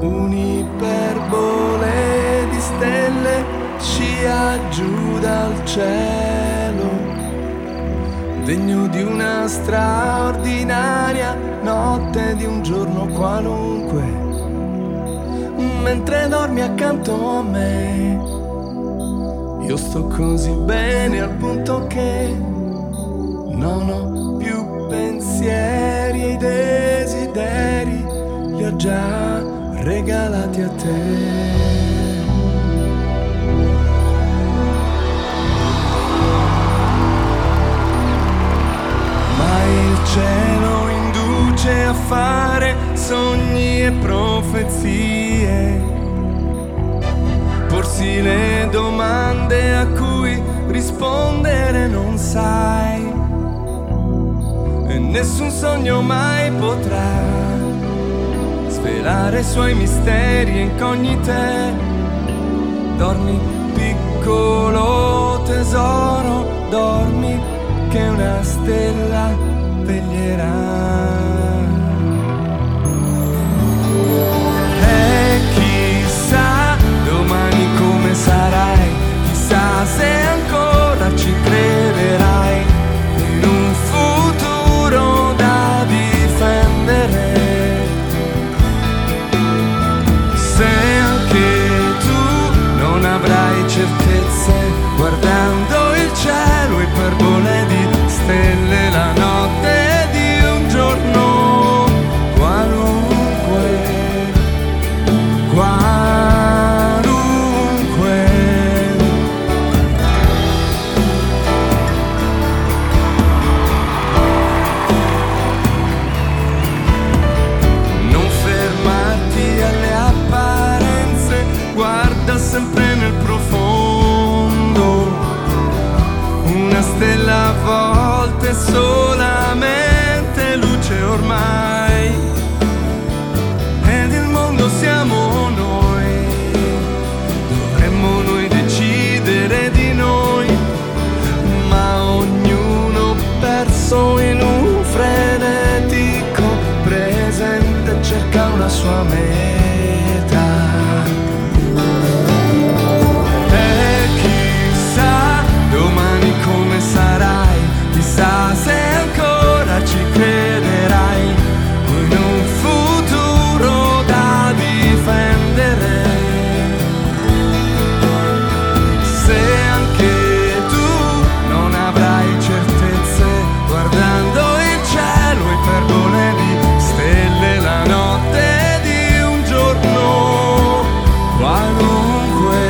un'iperbole di stelle scia giù dal cielo, degno di una straordinaria notte di un giorno qualunque, mentre dormi accanto a me. Io sto così bene al punto che non ho più pensieri e i desideri li ho già regalati a te. Il cielo induce a fare sogni e profezie, porsi le domande a cui rispondere non sai, e nessun sogno mai potrà svelare i suoi misteri e incognite. Dormi piccolo tesoro, dormi che una stella veglierà. E chissà domani come sarai, chissà se ancora ci crederai in un futuro da difendere. Se anche tu non avrai certezze guardando il cielo, iperbole di stelle, la notte di un giorno qualunque, qualunque. Non fermarti alle apparenze, guarda sempre nel profondo, una stella a volte solamente luce ormai, ed il mondo siamo noi, dovremmo noi decidere di noi, ma ognuno perso in un frenetico presente cerca una sua meta. E chissà domani come sarai, chissà se ancora ci crederai in un futuro da difendere. Se anche tu non avrai certezze guardando il cielo, iperbole di stelle, la notte di un giorno qualunque.